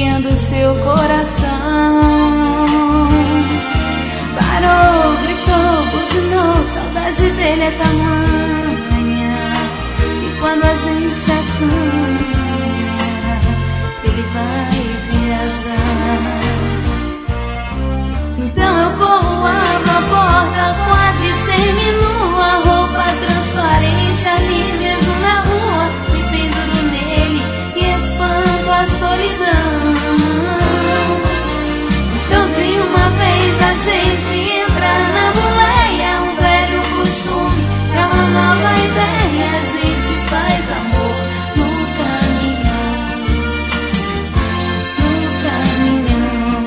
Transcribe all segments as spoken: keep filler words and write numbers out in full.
guiando seu coração. Parou, gritou, buzinou, saudade dele é tamanha. E quando a gente se assanha, ele vai viajar. Então eu corro, abro a porta, quase seminua, roupa transparente ali mesmo na rua. Me penduro nele e espanto a solidão. Então de uma vez a gente entra na boleia, um velho costume pra uma nova ideia. A gente faz amor no caminhão, no caminhão.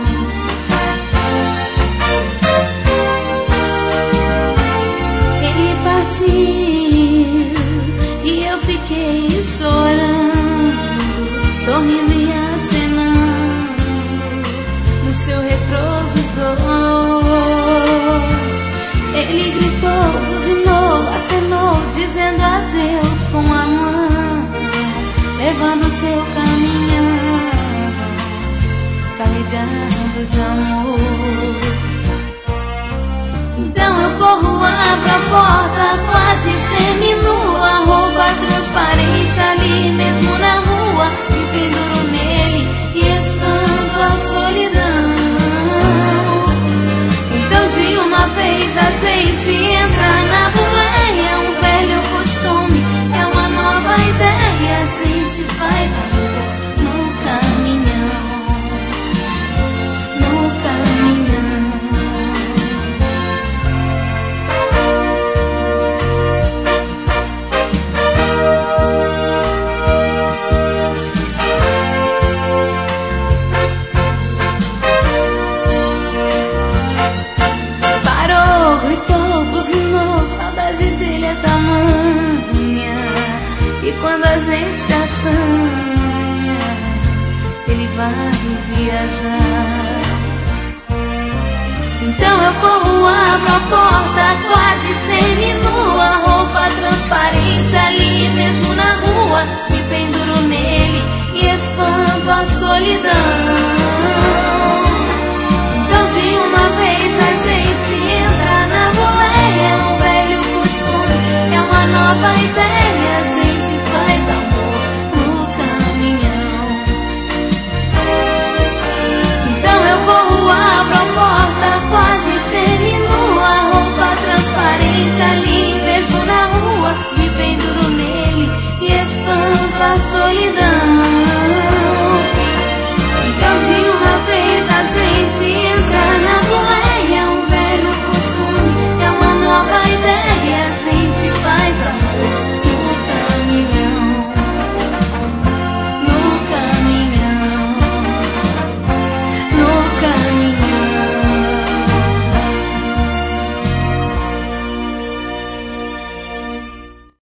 Ele partiu e eu fiquei chorando, sorrindo e acenando no seu retrovisor. Ele gritou, buzinou, acenou, dizendo adeus com a mão, levando seu caminhão, carregado de amor. Então eu corro, abro a porta, quase seminua, roupa transparente ali mesmo na rua. Me penduro nele e espanto a solidão. Então de uma vez a gente entra na boleia, um velho costume é uma nova ideia. A gente faz amor no caminhão, no caminhão. Dele é tamanha, e quando a gente se assanha, ele vai viajar. Então eu corro, abro a porta, quase seminua, roupa transparente ali mesmo na rua. Me penduro nele e espanto a solidão. Então de uma vez a gente entra na boleia, um velho costume é uma nova ideia.